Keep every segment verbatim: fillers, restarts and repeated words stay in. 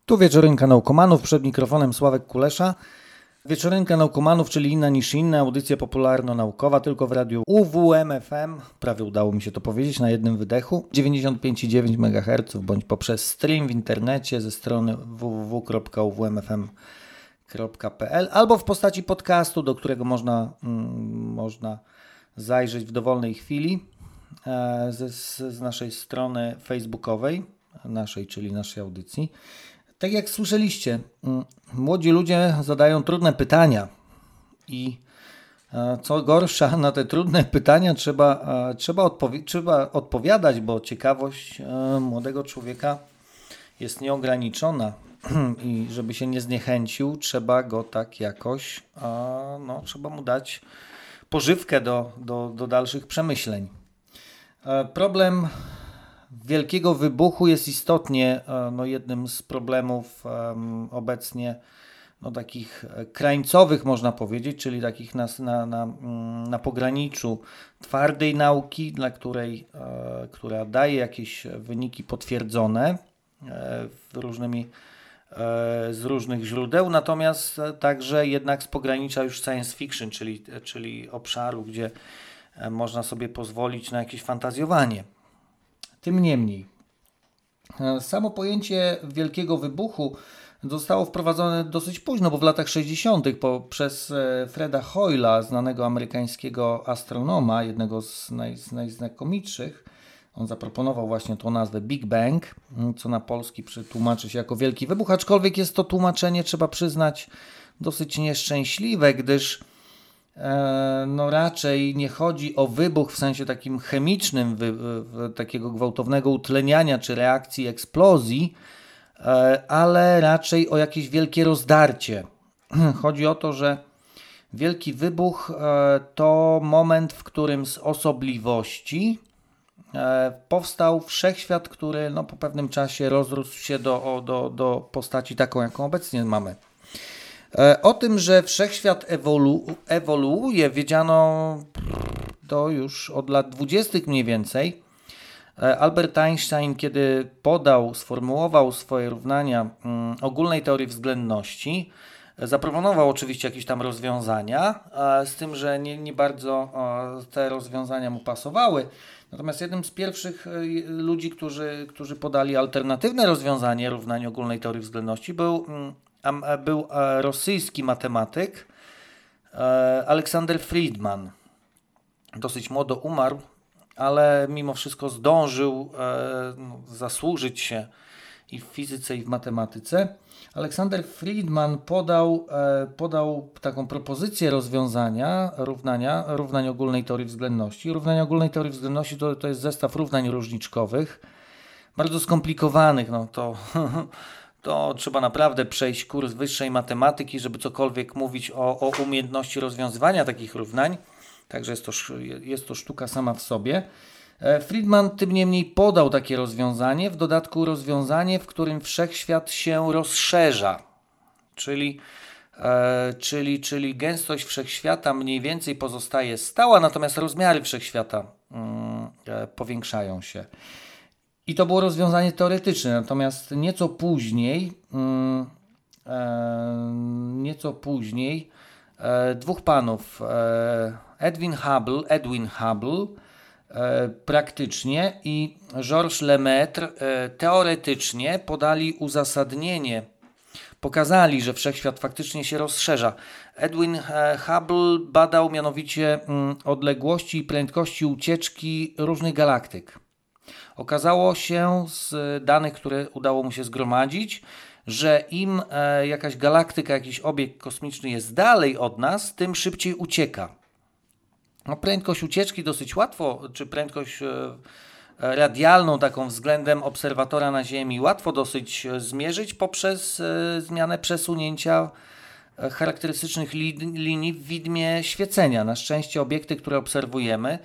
Tu Wieczorynka Naukomanów, przed mikrofonem Sławek Kulesza. Wieczorynka Naukomanów, czyli inna niż inna, audycja popularno-naukowa, tylko w radiu U W M F M, prawie udało mi się to powiedzieć na jednym wydechu, dziewięćdziesiąt pięć przecinek dziewięć megaherców, bądź poprzez stream w internecie ze strony w w w kropka u w m f m kropka p l albo w postaci podcastu, do którego można, mm, można zajrzeć w dowolnej chwili e, z, z naszej strony facebookowej, naszej, czyli naszej audycji. Tak jak słyszeliście, młodzi ludzie zadają trudne pytania i co gorsza, na te trudne pytania trzeba, trzeba, odpowi- trzeba odpowiadać, bo ciekawość młodego człowieka jest nieograniczona i żeby się nie zniechęcił, trzeba go tak jakoś, no, trzeba mu dać pożywkę do, do, do dalszych przemyśleń. Problem wielkiego wybuchu jest istotnie no, jednym z problemów um, obecnie no, takich krańcowych, można powiedzieć, czyli takich na, na, na, na pograniczu twardej nauki, dla której, e, która daje jakieś wyniki potwierdzone e, różnymi, e, z różnych źródeł, natomiast także jednak z pogranicza już science fiction, czyli, czyli obszaru, gdzie można sobie pozwolić na jakieś fantazjowanie. Tym niemniej, samo pojęcie wielkiego wybuchu zostało wprowadzone dosyć późno, bo w latach sześćdziesiątych przez Freda Hoyla, znanego amerykańskiego astronoma, jednego z, naj, z najznakomitszych. On zaproponował właśnie tą nazwę Big Bang, co na polski tłumaczy się jako wielki wybuch, aczkolwiek jest to tłumaczenie, trzeba przyznać, dosyć nieszczęśliwe, gdyż no raczej nie chodzi o wybuch w sensie takim chemicznym, wy, wy, takiego gwałtownego utleniania czy reakcji eksplozji, ale raczej o jakieś wielkie rozdarcie. Chodzi o to, że wielki wybuch to moment, w którym z osobliwości powstał wszechświat, który no, po pewnym czasie rozrósł się do, do, do postaci taką, jaką obecnie mamy. O tym, że wszechświat ewolu- ewoluuje, wiedziano to już od lat dwudziestych mniej więcej. Albert Einstein, kiedy podał, sformułował swoje równania um, ogólnej teorii względności, zaproponował oczywiście jakieś tam rozwiązania, z tym, że nie, nie bardzo te rozwiązania mu pasowały. Natomiast jednym z pierwszych ludzi, którzy, którzy podali alternatywne rozwiązanie równania ogólnej teorii względności był um, był rosyjski matematyk Aleksander Friedman. Dosyć młodo umarł, ale mimo wszystko zdążył zasłużyć się i w fizyce, i w matematyce. Aleksander Friedman podał, podał taką propozycję rozwiązania równania, równań ogólnej teorii względności. Równania ogólnej teorii względności to, to jest zestaw równań różniczkowych, bardzo skomplikowanych, no to... to trzeba naprawdę przejść kurs wyższej matematyki, żeby cokolwiek mówić o, o umiejętności rozwiązywania takich równań. Także jest to, jest to sztuka sama w sobie. Friedman tym niemniej podał takie rozwiązanie, w dodatku rozwiązanie, w którym wszechświat się rozszerza. Czyli, e, czyli, czyli gęstość wszechświata mniej więcej pozostaje stała, natomiast rozmiary wszechświata mm, e, powiększają się. I to było rozwiązanie teoretyczne, natomiast nieco później, mm, e, nieco później e, dwóch panów, e, Edwin Hubble, Edwin Hubble e, praktycznie i Georges Lemaitre e, teoretycznie podali uzasadnienie, pokazali, że wszechświat faktycznie się rozszerza. Edwin e, Hubble badał mianowicie mm, odległości i prędkości ucieczki różnych galaktyk. Okazało się z danych, które udało mu się zgromadzić, że im e, jakaś galaktyka, jakiś obiekt kosmiczny jest dalej od nas, tym szybciej ucieka. No, prędkość ucieczki dosyć łatwo, czy prędkość e, radialną taką względem obserwatora na Ziemi łatwo dosyć zmierzyć poprzez e, zmianę przesunięcia e, charakterystycznych li, linii w widmie świecenia. Na szczęście obiekty, które obserwujemy,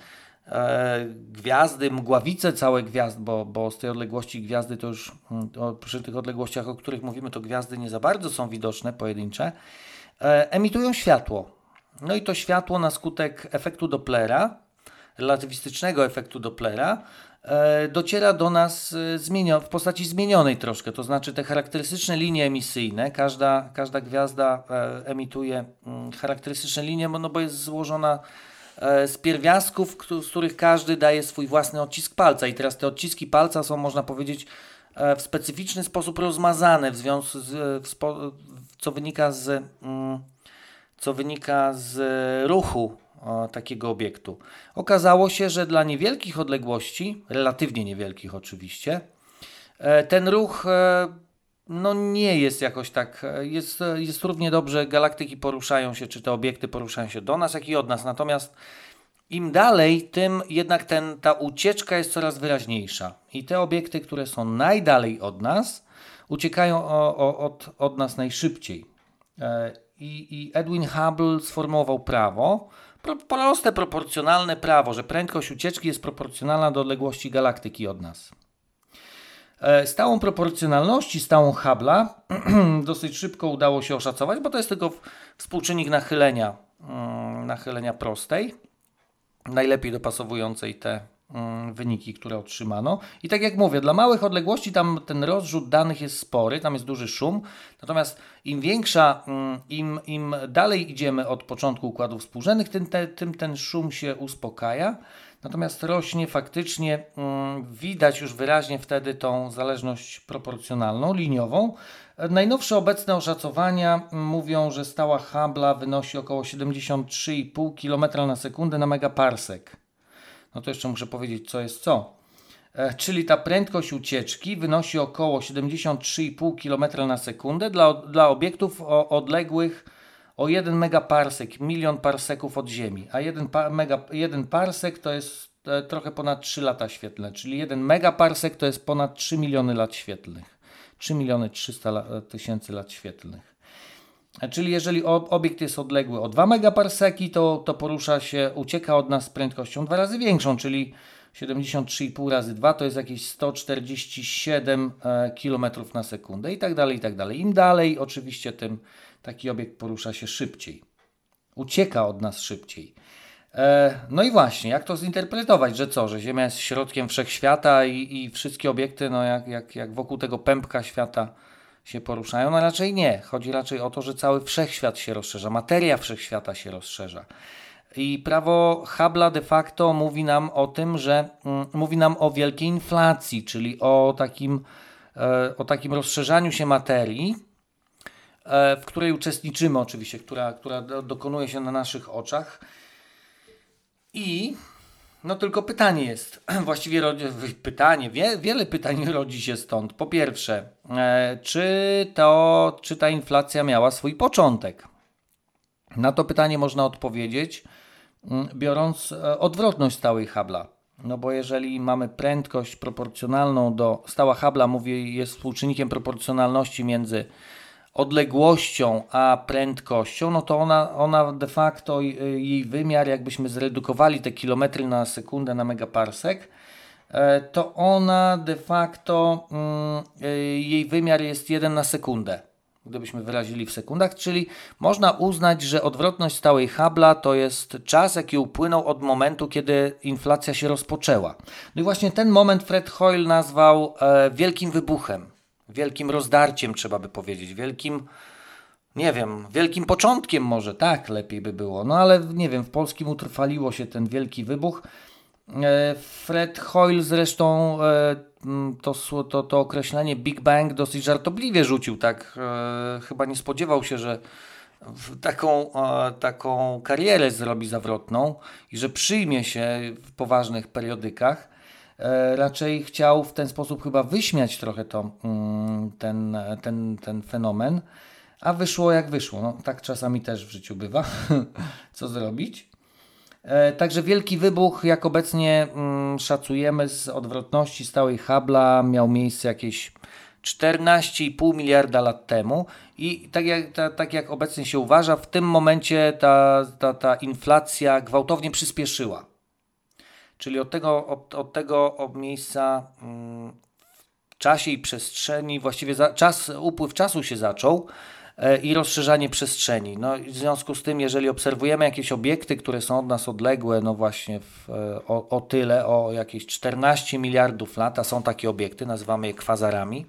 gwiazdy, mgławice całe gwiazd, bo, bo z tej odległości gwiazdy to już to przy tych odległościach, o których mówimy, to gwiazdy nie za bardzo są widoczne, pojedyncze, emitują światło. No i to światło na skutek efektu Dopplera, relatywistycznego efektu Dopplera, dociera do nas zmienio- w postaci zmienionej troszkę, to znaczy te charakterystyczne linie emisyjne, każda, każda gwiazda emituje charakterystyczne linie, no bo jest złożona z pierwiastków, z których każdy daje swój własny odcisk palca i teraz te odciski palca są, można powiedzieć, w specyficzny sposób rozmazane, w związku z, w spo, co wynika z, co wynika z ruchu o, takiego obiektu. Okazało się, że dla niewielkich odległości, relatywnie niewielkich oczywiście, ten ruch no nie jest jakoś tak, jest, jest równie dobrze, galaktyki poruszają się, czy te obiekty poruszają się do nas, jak i od nas. Natomiast im dalej, tym jednak ten, ta ucieczka jest coraz wyraźniejsza. I te obiekty, które są najdalej od nas, uciekają o, o, od, od nas najszybciej. I, I Edwin Hubble sformułował prawo, pro, proste, proporcjonalne prawo, że prędkość ucieczki jest proporcjonalna do odległości galaktyki od nas. Stałą proporcjonalności, stałą Hubble'a dosyć szybko udało się oszacować, bo to jest tylko współczynnik nachylenia, nachylenia prostej, najlepiej dopasowującej te wyniki, które otrzymano. I tak jak mówię, dla małych odległości tam ten rozrzut danych jest spory, tam jest duży szum, natomiast im większa, im, im dalej idziemy od początku układów współrzędnych, tym, te, tym ten szum się uspokaja. Natomiast rośnie faktycznie, mm, widać już wyraźnie wtedy tą zależność proporcjonalną, liniową. Najnowsze obecne oszacowania mówią, że stała Hubble'a wynosi około siedemdziesiąt trzy i pół kilometra na sekundę na megaparsek. No to jeszcze muszę powiedzieć, co jest co. E, czyli ta prędkość ucieczki wynosi około siedemdziesiąt trzy i pół kilometra na sekundę dla, dla obiektów o, odległych o jeden megaparsek, milion parseków od Ziemi, a jeden, pa, mega, jeden parsek to jest e, trochę ponad trzy lata świetlne, czyli jeden megaparsek to jest ponad trzy miliony lat świetlnych, trzy miliony trzysta tysięcy lat świetlnych. E, czyli jeżeli ob, obiekt jest odległy o dwa megaparseki, to, to porusza się, ucieka od nas z prędkością dwa razy większą, czyli siedemdziesiąt trzy i pół razy dwa to jest jakieś sto czterdzieści siedem e, kilometrów na sekundę i tak dalej, i tak dalej. Im dalej oczywiście tym taki obiekt porusza się szybciej, ucieka od nas szybciej. E, no i właśnie, jak to zinterpretować, że co, że Ziemia jest środkiem wszechświata i, i wszystkie obiekty, no jak, jak, jak wokół tego pępka świata się poruszają? No raczej nie. Chodzi raczej o to, że cały wszechświat się rozszerza, materia wszechświata się rozszerza. I prawo Hubble'a de facto mówi nam o tym, że mm, mówi nam o wielkiej inflacji, czyli o takim, e, o takim rozszerzaniu się materii, w której uczestniczymy oczywiście, która, która dokonuje się na naszych oczach. I no tylko pytanie jest, właściwie rodzi, pytanie, wie, wiele pytań rodzi się stąd. Po pierwsze, e, czy, to, czy ta inflacja miała swój początek? Na to pytanie można odpowiedzieć, biorąc odwrotność stałej Hubble'a. No bo jeżeli mamy prędkość proporcjonalną do, stała Hubble'a, mówię, jest współczynnikiem proporcjonalności między odległością a prędkością, no to ona, ona de facto, jej wymiar, jakbyśmy zredukowali te kilometry na sekundę na megaparsek, to ona de facto, jej wymiar jest jeden na sekundę, gdybyśmy wyrazili w sekundach, czyli można uznać, że odwrotność stałej Hubble'a to jest czas, jaki upłynął od momentu, kiedy inflacja się rozpoczęła. No i właśnie ten moment Fred Hoyle nazwał e, wielkim wybuchem. Wielkim rozdarciem, trzeba by powiedzieć, wielkim, nie wiem, wielkim początkiem może, tak lepiej by było, no ale nie wiem, w polskim utrwaliło się ten wielki wybuch. Fred Hoyle zresztą to, to, to określenie Big Bang dosyć żartobliwie rzucił, tak, chyba nie spodziewał się, że taką, taką karierę zrobi zawrotną i że przyjmie się w poważnych periodykach. Raczej chciał w ten sposób chyba wyśmiać trochę to, ten, ten, ten fenomen, a wyszło jak wyszło. No, tak czasami też w życiu bywa. Co zrobić? Także wielki wybuch, jak obecnie szacujemy z odwrotności stałej Hubble'a, miał miejsce jakieś czternaście i pół miliarda lat temu i tak jak, ta, tak jak obecnie się uważa, w tym momencie ta, ta, ta inflacja gwałtownie przyspieszyła. Czyli od tego, od, od tego od miejsca w czasie i przestrzeni, właściwie za, czas, upływ czasu się zaczął i rozszerzanie przestrzeni. No, w związku z tym, jeżeli obserwujemy jakieś obiekty, które są od nas odległe, no właśnie w, o, o tyle, o jakieś czternaście miliardów lat, a są takie obiekty, nazywamy je kwazarami,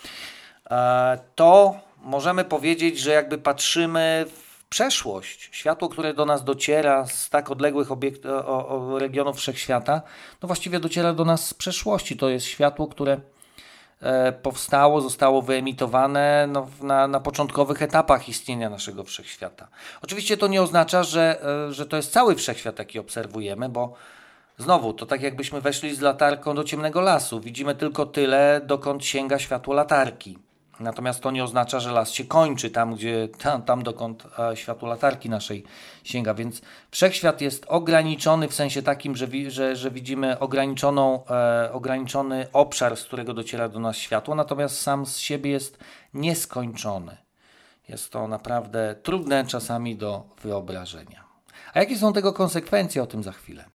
to możemy powiedzieć, że jakby patrzymy w przeszłość. Światło, które do nas dociera z tak odległych obiekt, o, o regionów wszechświata, no właściwie dociera do nas z przeszłości. To jest światło, które powstało, zostało wyemitowane no, na, na początkowych etapach istnienia naszego wszechświata. Oczywiście to nie oznacza, że, że to jest cały wszechświat, jaki obserwujemy, bo znowu to tak jakbyśmy weszli z latarką do ciemnego lasu. Widzimy tylko tyle, dokąd sięga światło latarki. Natomiast to nie oznacza, że las się kończy tam, gdzie, tam, tam dokąd e, światło latarki naszej sięga. Więc wszechświat jest ograniczony w sensie takim, że, wi, że, że widzimy ograniczoną, e, ograniczony obszar, z którego dociera do nas światło, natomiast sam z siebie jest nieskończony. Jest to naprawdę trudne czasami do wyobrażenia. A jakie są tego konsekwencje? O tym za chwilę.